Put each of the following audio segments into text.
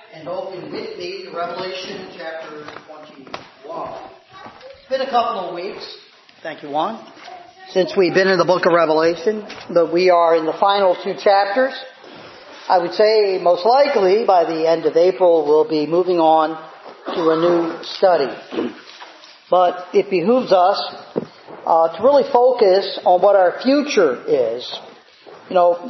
and open with me to Revelation chapter 21. It's been a couple of weeks, thank you Juan, since we've been in the book of Revelation, but we are in the final two chapters. I would say most likely by the end of April we'll be moving on to a new study. But it behooves us to really focus on what our future is. You know,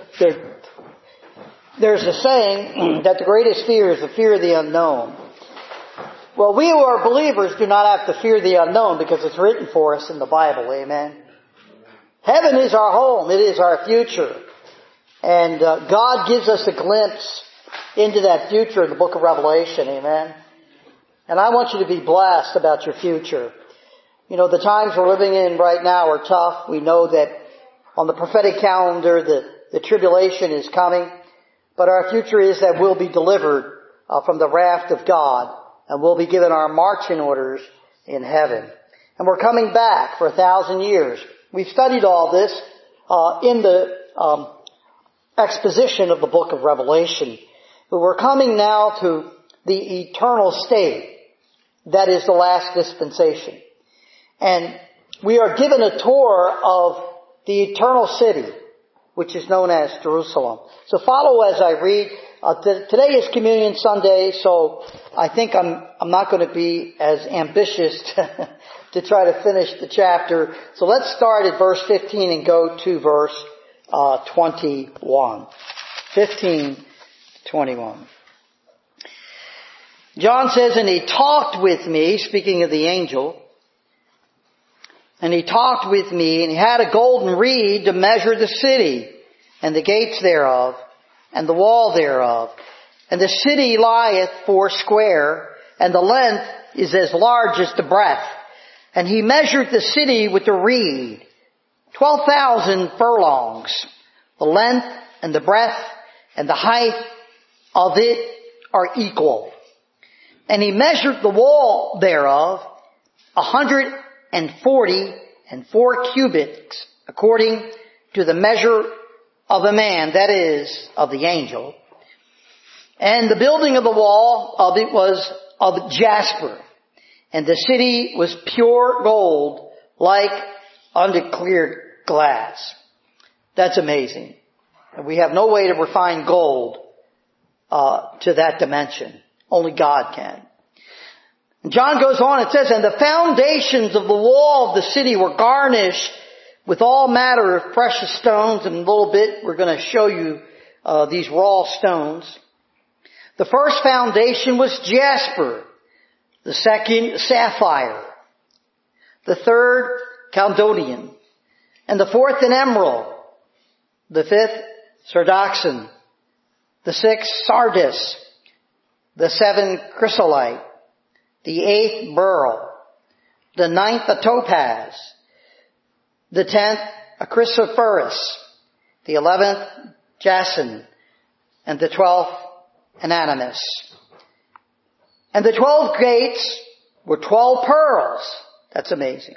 there's a saying that the greatest fear is the fear of the unknown. Well, we who are believers do not have to fear the unknown because it's written for us in the Bible. Amen. Heaven is our home. It is our future. And God gives us a glimpse into that future in the book of Revelation. Amen. And I want you to be blessed about your future. You know, the times we're living in right now are tough. We know that on the prophetic calendar the tribulation is coming. But our future is that we'll be delivered from the wrath of God. And we'll be given our marching orders in heaven. And we're coming back for 1,000 years. We've studied all this in the exposition of the book of Revelation. But we're coming now to the eternal state. That is the last dispensation. And we are given a tour of the eternal city, which is known as Jerusalem. So follow as I read. Today is Communion Sunday, so I think I'm not going to be as ambitious to try to finish the chapter. So let's start at verse 15 and go to verse 21. 15 to 21. John says, and he talked with me, speaking of the angel, and he talked with me, and he had a golden reed to measure the city, and the gates thereof, and the wall thereof. And the city lieth foursquare, and the length is as large as the breadth. And he measured the city with the reed, 12,000 furlongs. The length and the breadth and the height of it are equal. And he measured the wall thereof 144 cubits, according to the measure of a man, that is, of the angel. And the building of the wall of it was of jasper. And the city was pure gold, like unto clear glass. That's amazing. And we have no way to refine gold to that dimension. Only God can. And John goes on, it says, and the foundations of the wall of the city were garnished with all manner of precious stones. And in a little bit, we're going to show you these raw stones. The first foundation was jasper. The second, sapphire. The third, chalcedonian. And the fourth, an emerald. The fifth, sardoxin. The sixth, sardis. The seventh, chrysolite. The eighth, beryl. The ninth, a topaz. The 10th, a chrysoprase. The 11th, jacinth. And the 12th, an animus. And the 12 gates were 12 pearls. That's amazing.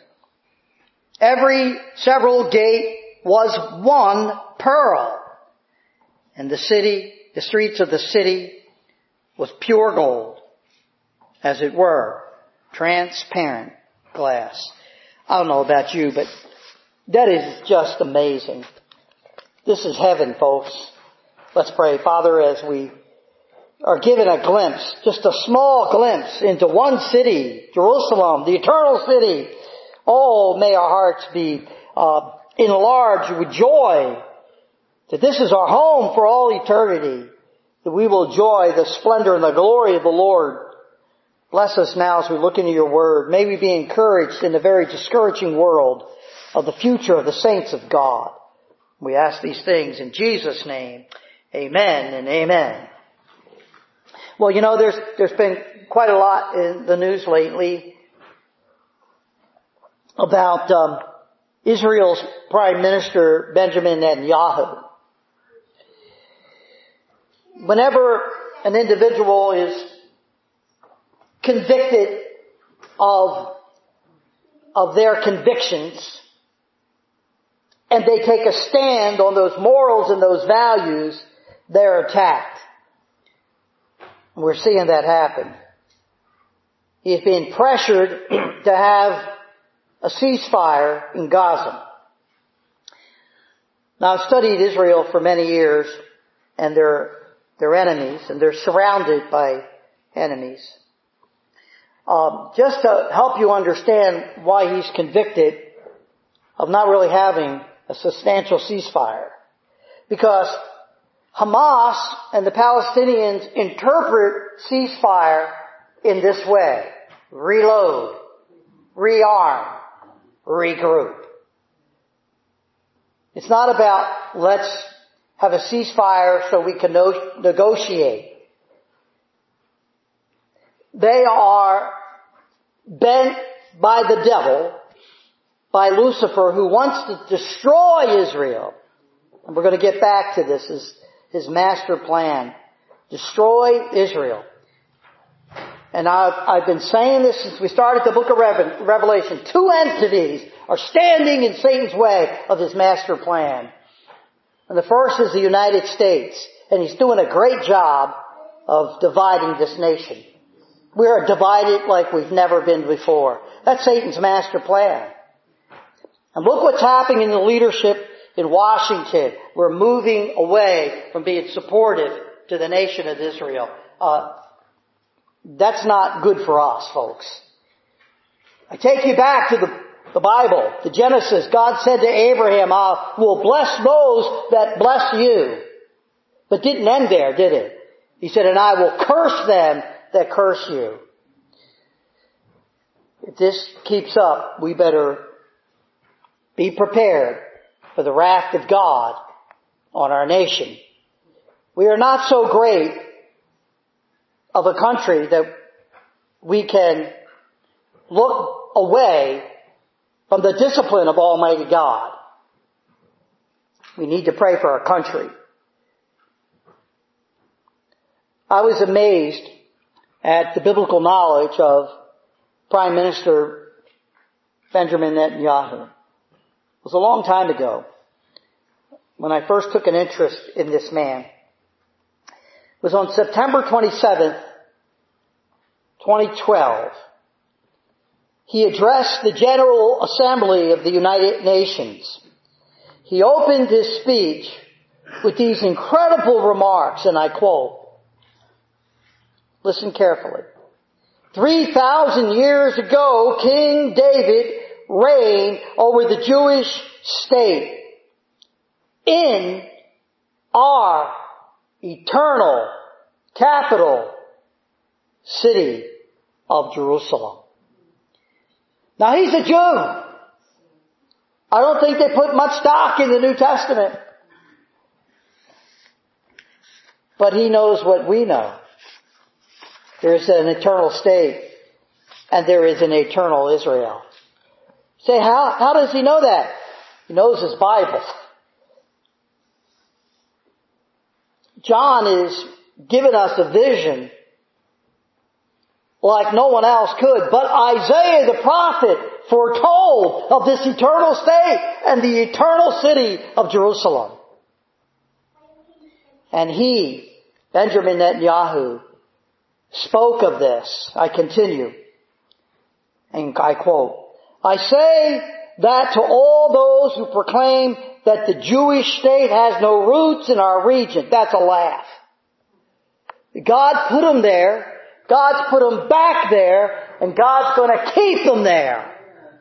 Every several gate was one pearl. And the streets of the city was pure gold, as it were, transparent glass. I don't know about you, but that is just amazing. This is heaven, folks. Let's pray. Father, as we are given a glimpse, just a small glimpse into one city, Jerusalem, the eternal city. Oh, may our hearts be enlarged with joy that this is our home for all eternity, that we will enjoy the splendor and the glory of the Lord. Bless us now as we look into your word. May we be encouraged in the very discouraging world of the future of the saints of God. We ask these things in Jesus' name. Amen and amen. Well, you know, there's been quite a lot in the news lately about Israel's Prime Minister Benjamin Netanyahu. Whenever an individual is convicted of their convictions, and they take a stand on those morals and those values, they're attacked. We're seeing that happen. He's being pressured to have a ceasefire in Gaza. Now, I've studied Israel for many years, and they're enemies, and they're surrounded by enemies. Just to help you understand why he's convicted of not really having a substantial ceasefire. Because Hamas and the Palestinians interpret ceasefire in this way: reload, rearm, regroup. It's not about let's have a ceasefire so we can negotiate. They are bent by the devil, by Lucifer, who wants to destroy Israel. And we're going to get back to this, his master plan. Destroy Israel. And I've been saying this since we started the book of Revelation. Two entities are standing in Satan's way of his master plan. And the first is the United States. And he's doing a great job of dividing this nation. We are divided like we've never been before. That's Satan's master plan. And look what's happening in the leadership in Washington. We're moving away from being supportive to the nation of Israel. That's not good for us, folks. I take you back to the Bible, to Genesis. God said to Abraham, I will bless those that bless you. But didn't end there, did it? He said, and I will curse them that curse you. If this keeps up, we better be prepared for the wrath of God on our nation. We are not so great of a country that we can look away from the discipline of Almighty God. We need to pray for our country. I was amazed at the biblical knowledge of Prime Minister Benjamin Netanyahu. It was a long time ago when I first took an interest in this man. It was on September 27th, 2012. He addressed the General Assembly of the United Nations. He opened his speech with these incredible remarks, and I quote, listen carefully. 3,000 years ago, King David reigned over the Jewish state in our eternal capital city of Jerusalem. Now he's a Jew. I don't think they put much stock in the New Testament. But he knows what we know. There is an eternal state, and there is an eternal Israel. Say, how does he know that? He knows his Bible. John is giving us a vision like no one else could. But Isaiah the prophet foretold of this eternal state and the eternal city of Jerusalem. And he, Benjamin Netanyahu, spoke of this. I continue. And I quote, I say that to all those who proclaim that the Jewish state has no roots in our region. That's a laugh. God put them there. God's put them back there. And God's going to keep them there.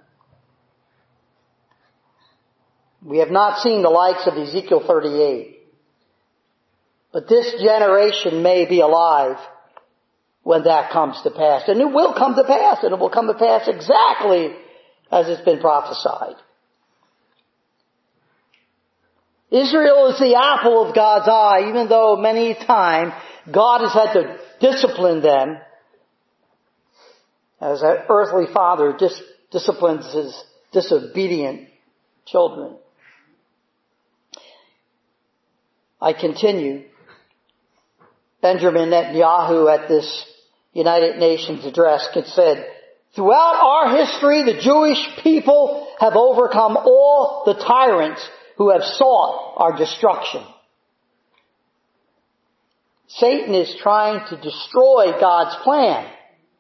We have not seen the likes of Ezekiel 38. But this generation may be alive when that comes to pass. And it will come to pass. And it will come to pass exactly as it's been prophesied. Israel is the apple of God's eye, even though many times God has had to discipline them as an earthly father disciplines his disobedient children. I continue. Benjamin Netanyahu at this United Nations address said, throughout our history, the Jewish people have overcome all the tyrants who have sought our destruction. Satan is trying to destroy God's plan.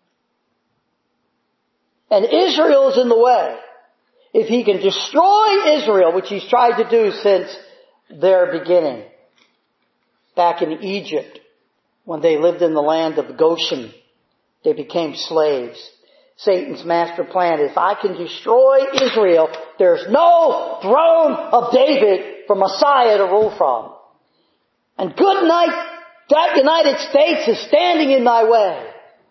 And Israel is in the way. If he can destroy Israel, which he's tried to do since their beginning, back in Egypt, when they lived in the land of Goshen, they became slaves. Satan's master plan is, if I can destroy Israel, there's no throne of David for Messiah to rule from. And good night, that United States is standing in my way.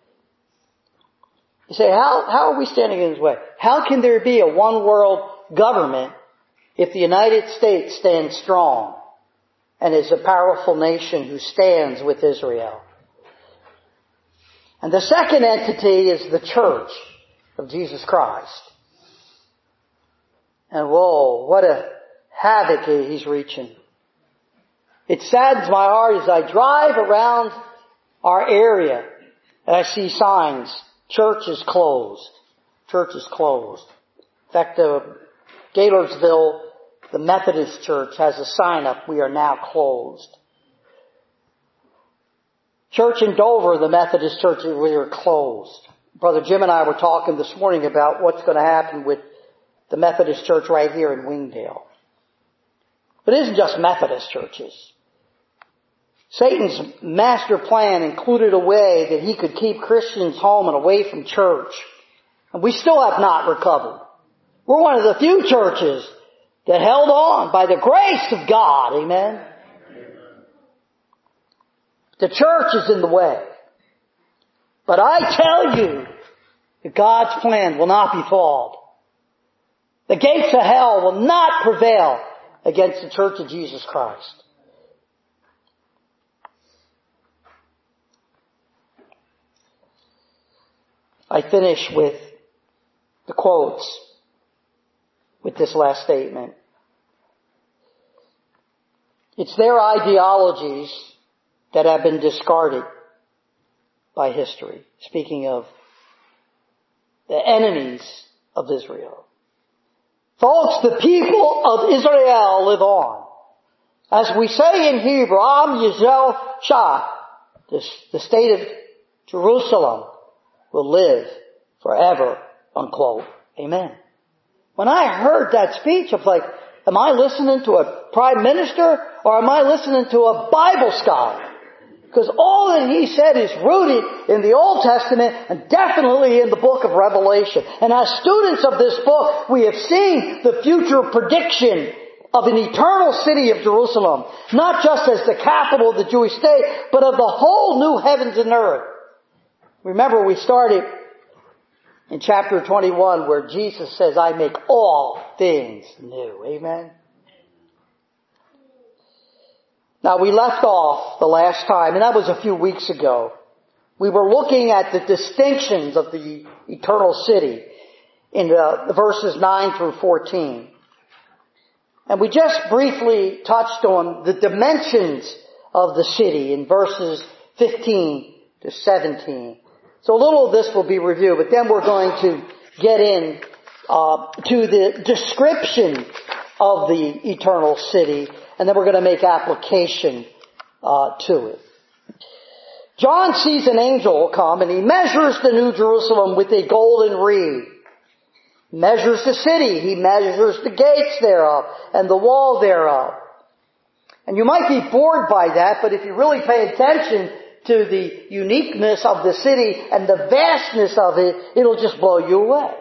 You say, how are we standing in his way? How can there be a one world government if the United States stands strong and is a powerful nation who stands with Israel? And the second entity is the church of Jesus Christ. And whoa, what a havoc he's reaching. It saddens my heart as I drive around our area and I see signs, church is closed. Church is closed. In fact, Gaylorsville, the Methodist Church has a sign up, we are now closed. Church in Dover, the Methodist Church, we are closed. Brother Jim and I were talking this morning about what's going to happen with the Methodist Church right here in Wingdale. But it isn't just Methodist churches. Satan's master plan included a way that he could keep Christians home and away from church. And we still have not recovered. We're one of the few churches that held on by the grace of God. Amen. The church is in the way. But I tell you that God's plan will not be foiled. The gates of hell will not prevail against the church of Jesus Christ. I finish with the quotes with this last statement. It's their ideologies that have been discarded by history. Speaking of the enemies of Israel. Folks, the people of Israel live on. As we say in Hebrew, Am Yisrael Shah, the state of Jerusalem will live forever, unquote. Amen. When I heard that speech, I was like, am I listening to a prime minister or am I listening to a Bible scholar? Because all that he said is rooted in the Old Testament and definitely in the book of Revelation. And as students of this book, we have seen the future prediction of an eternal city of Jerusalem. Not just as the capital of the Jewish state, but of the whole new heavens and earth. Remember, we started in chapter 21 where Jesus says, I make all things new. Amen. Now, we left off the last time, and that was a few weeks ago. We were looking at the distinctions of the eternal city in the verses 9 through 14. And we just briefly touched on the dimensions of the city in verses 15 to 17. So a little of this will be reviewed, but then we're going to get in to the description of the eternal city, and then we're going to make application to it. John sees an angel come, and he measures the New Jerusalem with a golden reed. He measures the city. He measures the gates thereof and the wall thereof. And you might be bored by that, but if you really pay attention to the uniqueness of the city and the vastness of it, it'll just blow you away.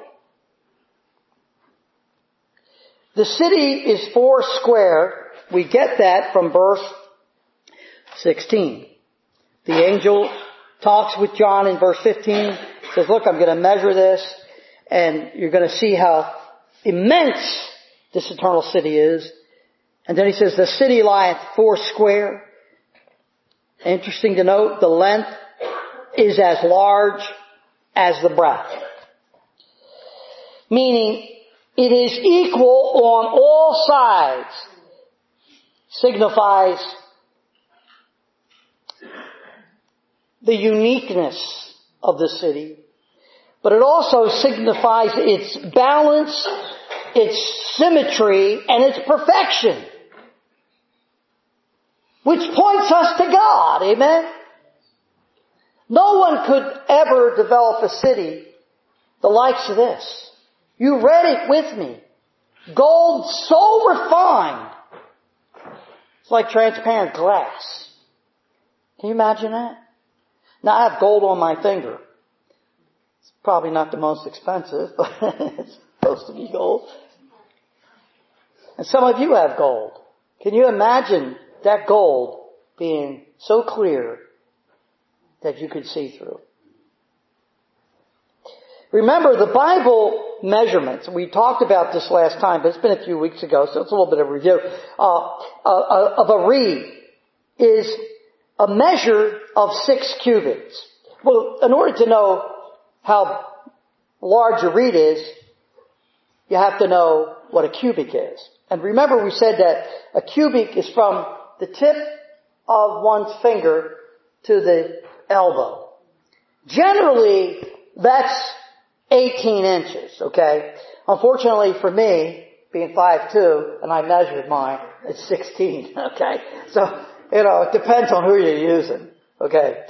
The city is 4 square. We get that from verse 16. The angel talks with John in verse 15, says, look, I'm going to measure this, and you're going to see how immense this eternal city is. And then he says, the city lieth 4 square. Interesting to note, the length is as large as the breadth. Meaning, it is equal on all sides. Signifies the uniqueness of the city. But it also signifies its balance, its symmetry, and its perfection. which points us to God. Amen? No one could ever develop a city the likes of this. You read it with me. Gold so refined. It's like transparent glass. Can you imagine that? Now I have gold on my finger. It's probably not the most expensive, but it's supposed to be gold. And some of you have gold. Can you imagine that gold being so clear that you could see through? Remember, the Bible measurements, we talked about this last time, but it's been a few weeks ago, so it's a little bit of a review, of a reed is a measure of 6 cubits. Well, in order to know how large a reed is, you have to know what a cubit is. And remember, we said that a cubit is from the tip of one's finger to the elbow. Generally, that's 18 inches, okay? Unfortunately for me, being 5'2", and I measured mine, it's 16, okay? So, it depends on who you're using, okay?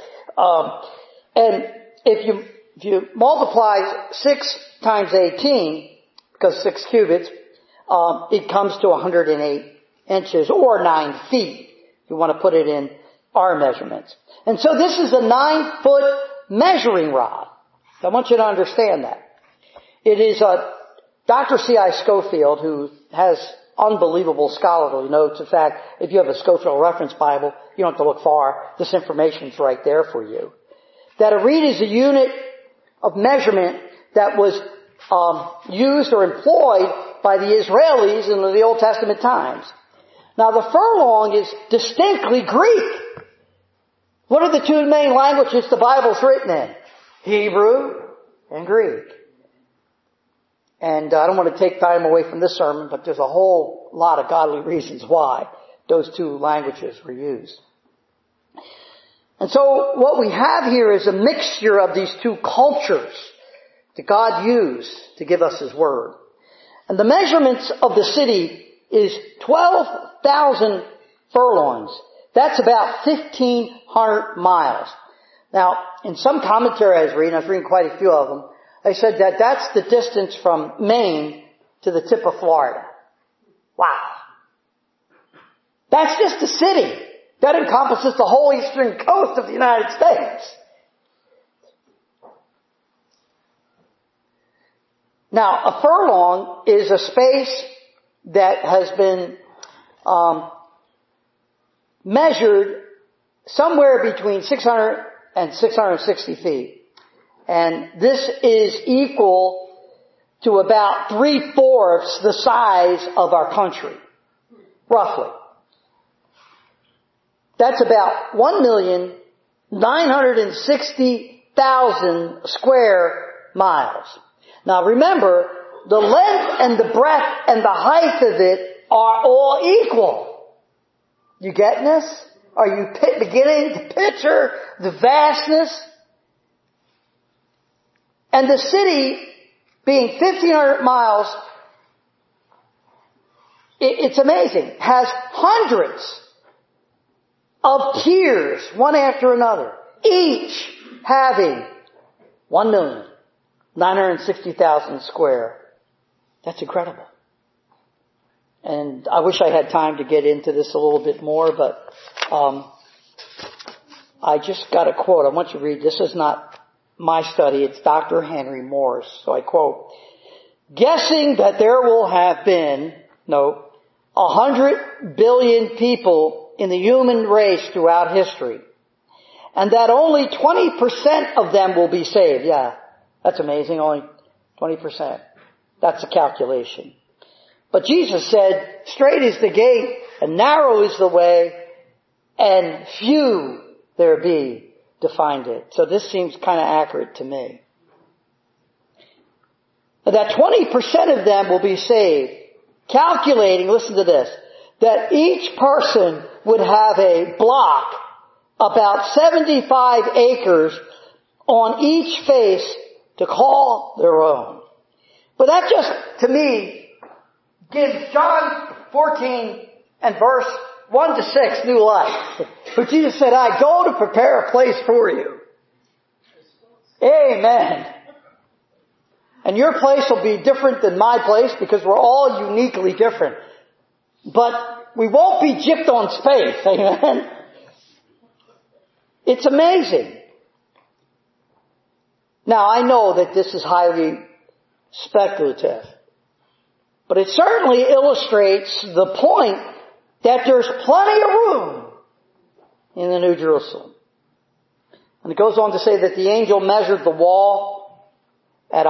And if you multiply 6 times 18, because 6 cubits, it comes to 108 inches or 9 feet. You want to put it in our measurements. And so this is a 9-foot measuring rod. I want you to understand that. It is Dr. C.I. Scofield, who has unbelievable scholarly notes. In fact, if you have a Scofield Reference Bible, you don't have to look far. This information's right there for you. That a reed is a unit of measurement that was used or employed by the Israelis in the Old Testament times. Now, the furlong is distinctly Greek. What are the 2 main languages the Bible's written in? Hebrew and Greek. And I don't want to take time away from this sermon, but there's a whole lot of godly reasons why those 2 languages were used. And so what we have here is a mixture of these 2 cultures that God used to give us His Word. And the measurements of the city is 12,000 furlongs. That's about 1,500 miles. Now, in some commentary I was reading quite a few of them, they said that that's the distance from Maine to the tip of Florida. Wow. That's just the city. That encompasses the whole eastern coast of the United States. Now, a furlong is a space that has been measured somewhere between 600 and 660 feet. And this is equal to about 3/4 the size of our country, roughly. That's about 1,960,000 square miles. Now remember, the length and the breadth and the height of it are all equal. You getting this? Are you beginning to picture the vastness? And the city, being 1,500 miles, it's amazing, has hundreds of tiers, one after another, each having 1,960,000 square. That's incredible. And I wish I had time to get into this a little bit more, but I just got a quote. I want you to read. This is not my study. It's Dr. Henry Moore's. So I quote, "Guessing that there will have been, 100 billion people in the human race throughout history, and that only 20% of them will be saved." Yeah, that's amazing. Only 20%. That's a calculation. But Jesus said, "Straight is the gate, and narrow is the way, and few there be to find it." So this seems kind of accurate to me. That 20% of them will be saved. Calculating, listen to this, that each person would have a block about 75 acres on each face to call their own. But that just, to me, gives John 14 and verse 1 to 6, New Life. But Jesus said, I go to prepare a place for you. Amen. And your place will be different than my place because we're all uniquely different. But we won't be gypped on space. Amen. It's amazing. Now, I know that this is highly speculative. But it certainly illustrates the point that there's plenty of room in the New Jerusalem. And it goes on to say that the angel measured the wall at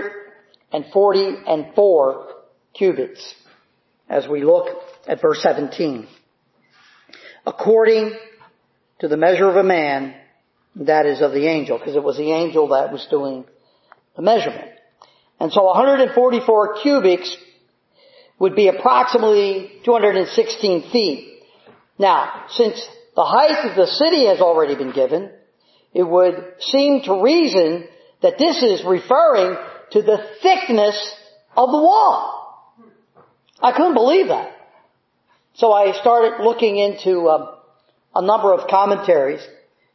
144 cubits as we look at verse 17. According to the measure of a man, that is of the angel, because it was the angel that was doing the measurement. And so 144 cubics would be approximately 216 feet. Now, since the height of the city has already been given, it would seem to reason that this is referring to the thickness of the wall. I couldn't believe that. So I started looking into a number of commentaries.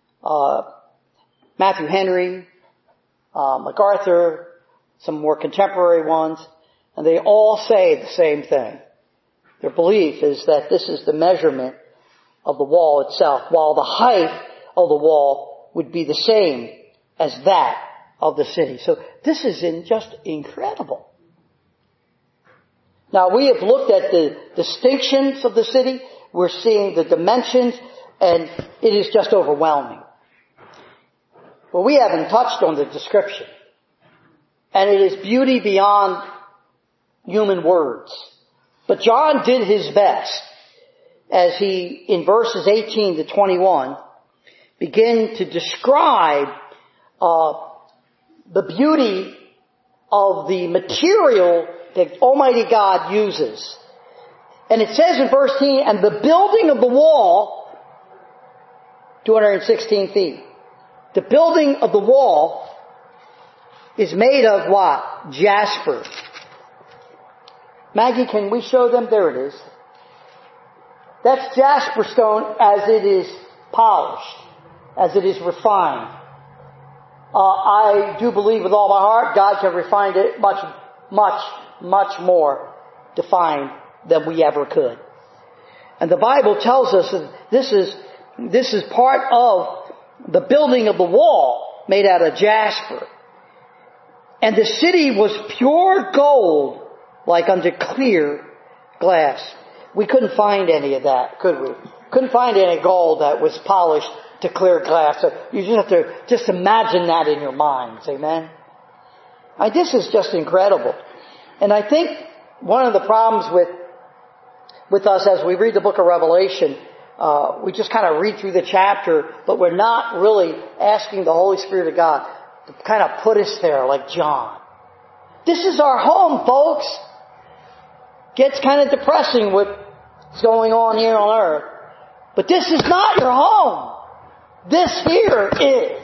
Matthew Henry, MacArthur, some more contemporary ones, and they all say the same thing. Their belief is that this is the measurement of the wall itself, while the height of the wall would be the same as that of the city. So this is just incredible. Now we have looked at the distinctions of the city. We're seeing the dimensions, and it is just overwhelming. But we haven't touched on the description. And it is beauty beyond human words. But John did his best as he, in verses 18 to 21, began to describe the beauty of the material that Almighty God uses. And it says in verse 10, and the building of the wall, 216 feet. The building of the wall is made of what? Jasper. Maggie, can we show them? There it is. That's jasper stone as it is polished, as it is refined. I do believe with all my heart God can refine it much, much, much more defined than we ever could. And the Bible tells us that this is part of the building of the wall made out of jasper. And the city was pure gold, like unto clear glass. We couldn't find any of that, could we? Couldn't find any gold that was polished to clear glass. So you just have to imagine that in your minds. Amen? This is just incredible. And I think one of the problems with us as we read the book of Revelation, we just kind of read through the chapter, but we're not really asking the Holy Spirit of God to kind of put us there like John. This is our home, folks. Gets kind of depressing what's going on here on earth. But this is not your home. This here is.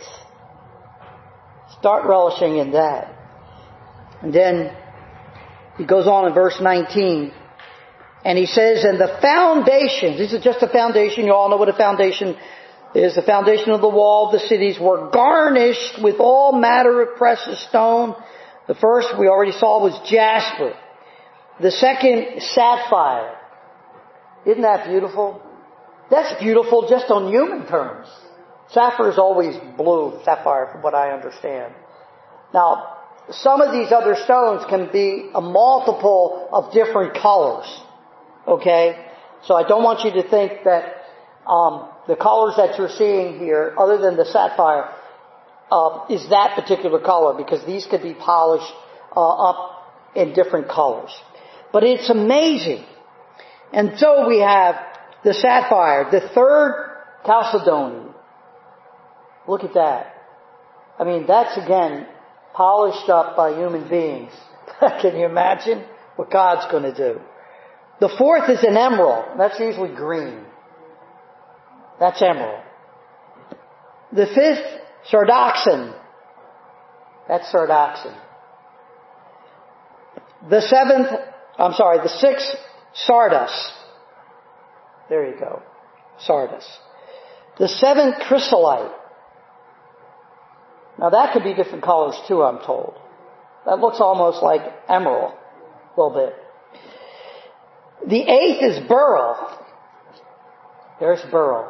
Start relishing in that. And then he goes on in verse 19. And he says, and the foundations, this is just a foundation, you all know what a foundation is. The foundation of the wall of the cities were garnished with all matter of precious stone. The first we already saw was jasper. The second, sapphire. Isn't that beautiful? That's beautiful just on human terms. Sapphire is always blue, sapphire from what I understand. Now, some of these other stones can be a multiple of different colors. Okay? So I don't want you to think that the colors that you're seeing here, other than the sapphire, is that particular color, because these could be polished up in different colors. But it's amazing. And so we have the sapphire, the third chalcedony. Look at that. I mean, that's again polished up by human beings. Can you imagine what God's going to do? The fourth is an emerald. That's usually green. That's emerald. The fifth, sardoxin. That's sardoxin. The sixth, sardus. There you go. Sardis. The 7th chrysolite. Now that could be different colors too, I'm told. That looks almost like emerald a little bit. The 8th is beryl. There's beryl.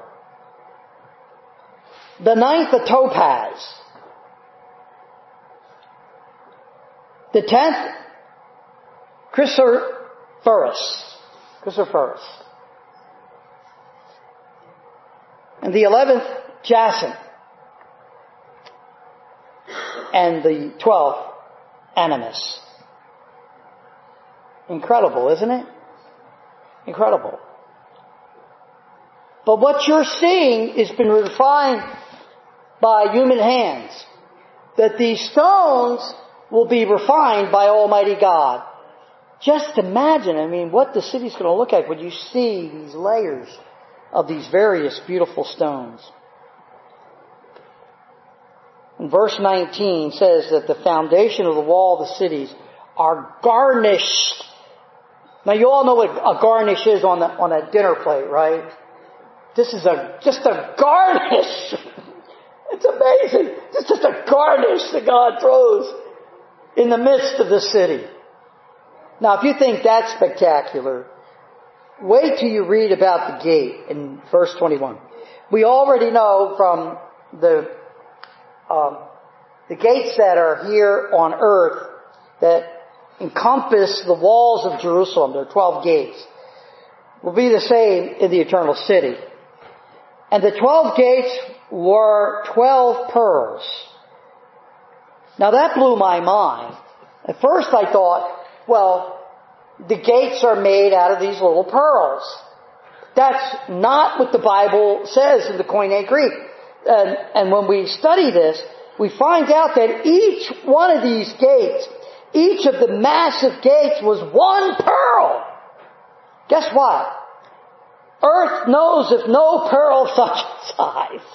The 9th, a topaz. The 10th, chrysoprase. Chrysoprase. And the 11th, jacinth. And the 12th, animus. Incredible, isn't it? Incredible. But what you're seeing has been refined by human hands. That these stones will be refined by Almighty God. Just imagine, what the city's going to look like when you see these layers of these various beautiful stones. And verse 19 says that the foundation of the wall of the cities are garnished. Now you all know what a garnish is on a dinner plate, right? This is just a garnish. It's amazing. It's just a garnish that God throws in the midst of the city. Now if you think that's spectacular, wait till you read about the gate in verse 21. We already know from the gates that are here on earth that encompass the walls of Jerusalem. There are 12 gates. Will be the same in the eternal city. And the 12 gates were 12 pearls. Now that blew my mind. At first I thought, well, the gates are made out of these little pearls. That's not what the Bible says in the Koine Greek. And when we study this, we find out that each one of these gates, each of the massive gates was one pearl. Guess what? Earth knows of no pearl such size.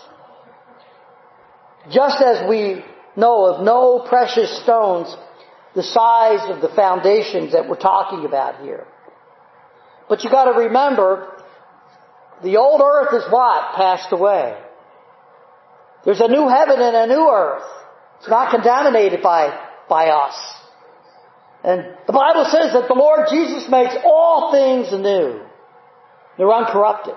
Just as we know of no precious stones the size of the foundations that we're talking about here. But you got to remember, the old earth is what? Passed away. There's a new heaven and a new earth. It's not contaminated by us. And the Bible says that the Lord Jesus makes all things anew. They're uncorrupted.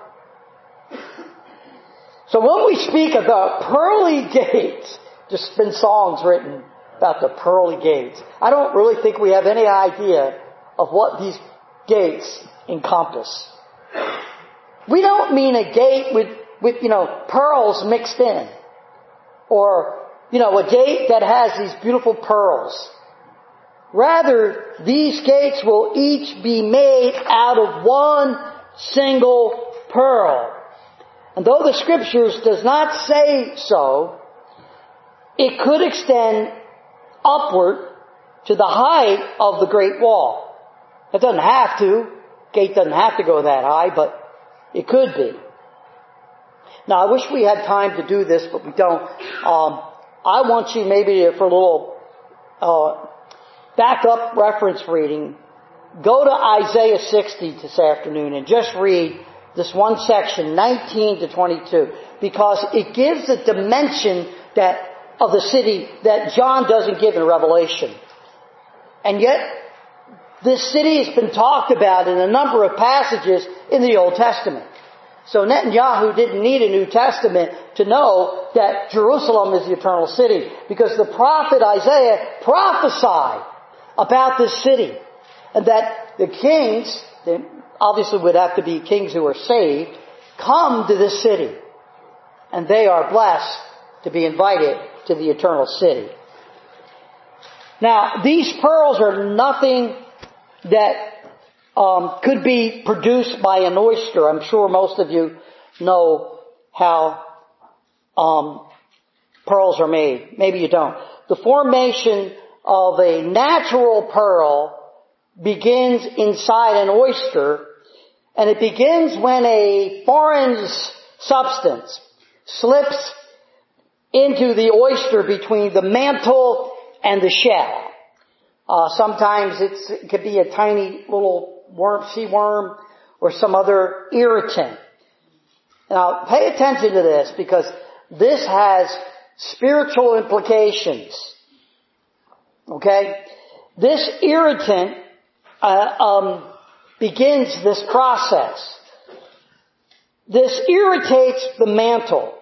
So when we speak of the pearly gates, there's been songs written about the pearly gates. I don't really think we have any idea of what these gates encompass. We don't mean a gate with pearls mixed in. Or, a gate that has these beautiful pearls. Rather, these gates will each be made out of one single pearl. And though the Scriptures does not say so, it could extend upward to the height of the Great Wall. It doesn't have to. Gate doesn't have to go that high, but it could be. Now, I wish we had time to do this, but we don't. I want you maybe for a little backup reference reading, go to Isaiah 60 this afternoon and just read this one section, 19 to 22, because it gives a dimension of the city that John doesn't give in Revelation. And yet, this city has been talked about in a number of passages in the Old Testament. So Netanyahu didn't need a New Testament to know that Jerusalem is the eternal city, because the prophet Isaiah prophesied about this city, and that the kings, they obviously would have to be kings who are saved, come to this city, and they are blessed to be invited to the eternal city. Now, these pearls are nothing that could be produced by an oyster. I'm sure most of you know how pearls are made. Maybe you don't. The formation of a natural pearl begins inside an oyster, and it begins when a foreign substance slips into the oyster between the mantle and the shell. Sometimes it could be a tiny little sea worm, or some other irritant. Now, pay attention to this because this has spiritual implications. Okay? This irritant begins this process. This irritates the mantle.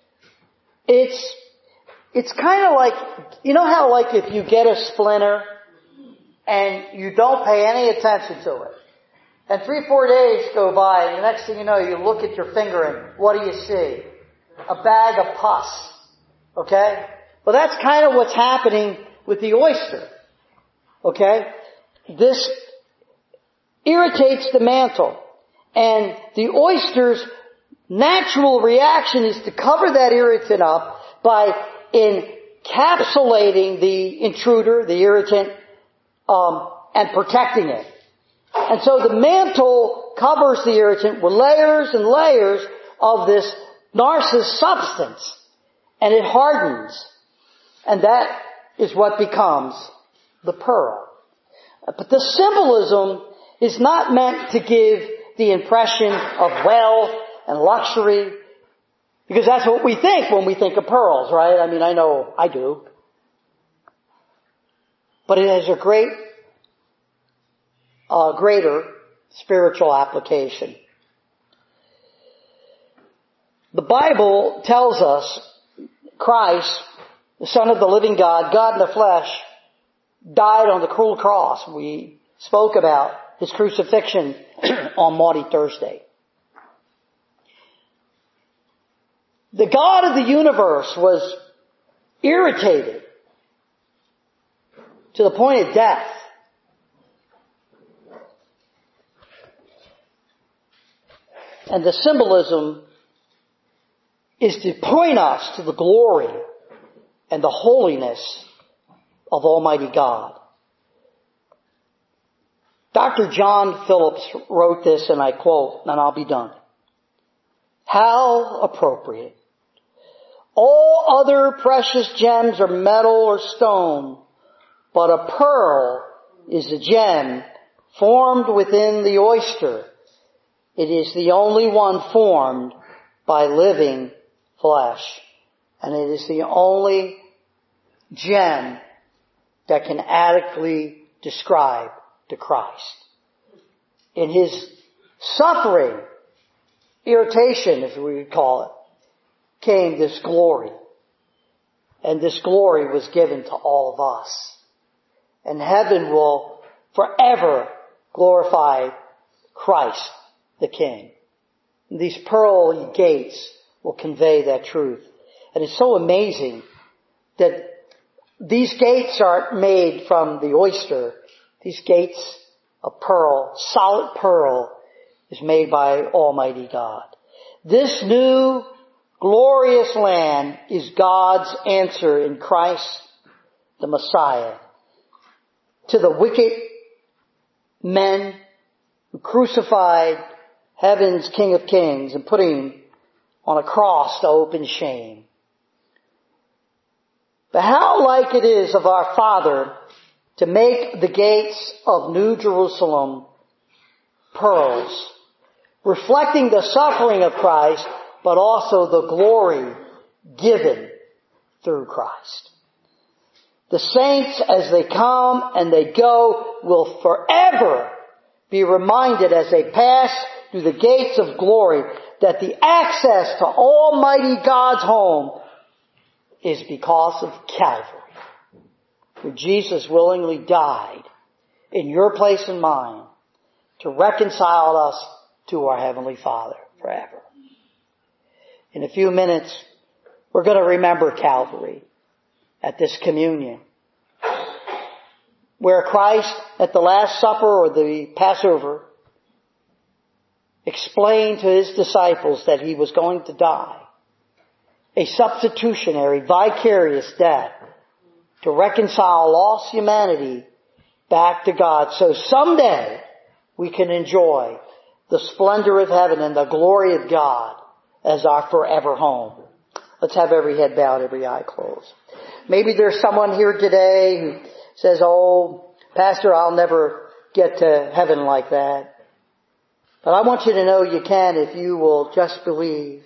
It's kind of like, you know how like if you get a splinter and you don't pay any attention to it, and 3-4 days go by and the next thing you know you look at your finger and what do you see? A bag of pus. Okay? Well, that's kind of what's happening with the oyster. Okay? This irritates the mantle. And the oyster's natural reaction is to cover that irritant up by encapsulating the intruder, the irritant, and protecting it. And so the mantle covers the irritant with layers and layers of this narcissus substance. And it hardens. And that is what becomes the pearl. But the symbolism is not meant to give the impression of wealth and luxury, because that's what we think when we think of pearls, right? I mean, I know I do. But it has a greater spiritual application. The Bible tells us Christ, the Son of the living God, God in the flesh, died on the cruel cross. We spoke about His crucifixion on Maundy Thursday. The God of the universe was irritated to the point of death. And the symbolism is to point us to the glory and the holiness of Almighty God. Dr. John Phillips wrote this, and I quote, and I'll be done. How appropriate. All other precious gems are metal or stone, but a pearl is a gem formed within the oyster. It is the only one formed by living flesh. And it is the only gem that can adequately describe to Christ. In His suffering, irritation, as we would call it, came this glory. And this glory was given to all of us. And heaven will forever glorify Christ the King. And these pearl gates will convey that truth. And it's so amazing that these gates aren't made from the oyster. These gates of pearl, solid pearl, is made by Almighty God. This new glorious land is God's answer in Christ the Messiah to the wicked men who crucified heaven's King of Kings and put Him on a cross to open shame. But how like it is of our Father to make the gates of New Jerusalem pearls, reflecting the suffering of Christ, but also the glory given through Christ. The saints, as they come and they go, will forever be reminded as they pass through the gates of glory that the access to Almighty God's home is because of Calvary, where Jesus willingly died in your place and mine to reconcile us to our Heavenly Father forever. In a few minutes, we're going to remember Calvary at this communion, where Christ at the Last Supper or the Passover explained to His disciples that He was going to die, a substitutionary, vicarious death to reconcile lost humanity back to God, so someday we can enjoy the splendor of heaven and the glory of God as our forever home. Let's have every head bowed, every eye closed. Maybe there's someone here today who says, "Oh, Pastor, I'll never get to heaven like that." But I want you to know you can if you will just believe.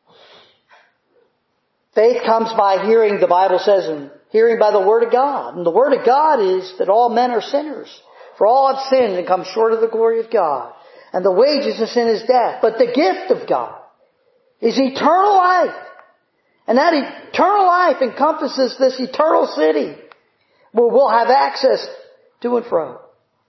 Faith comes by hearing, the Bible says, and hearing by the Word of God. And the Word of God is that all men are sinners. For all have sinned and come short of the glory of God. And the wages of sin is death. But the gift of God is eternal life. And that eternal life encompasses this eternal city where we'll have access to and fro.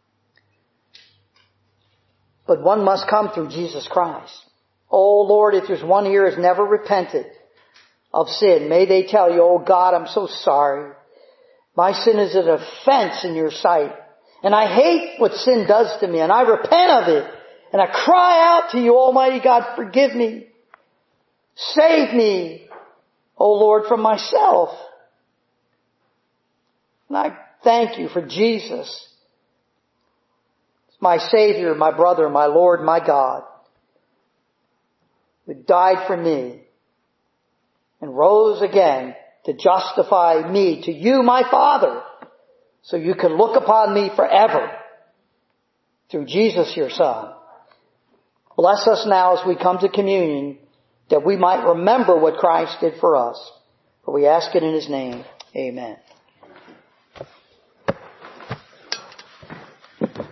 But one must come through Jesus Christ. Oh Lord, if there's one here who has never repented of sin, may they tell you, oh God, I'm so sorry. My sin is an offense in your sight. And I hate what sin does to me. And I repent of it. And I cry out to you, Almighty God, forgive me. Save me, O Lord, from myself. And I thank you for Jesus, my Savior, my brother, my Lord, my God, who died for me and rose again to justify me to you, my Father, so you can look upon me forever through Jesus, your Son. Bless us now as we come to communion, that we might remember what Christ did for us. For we ask it in His name. Amen.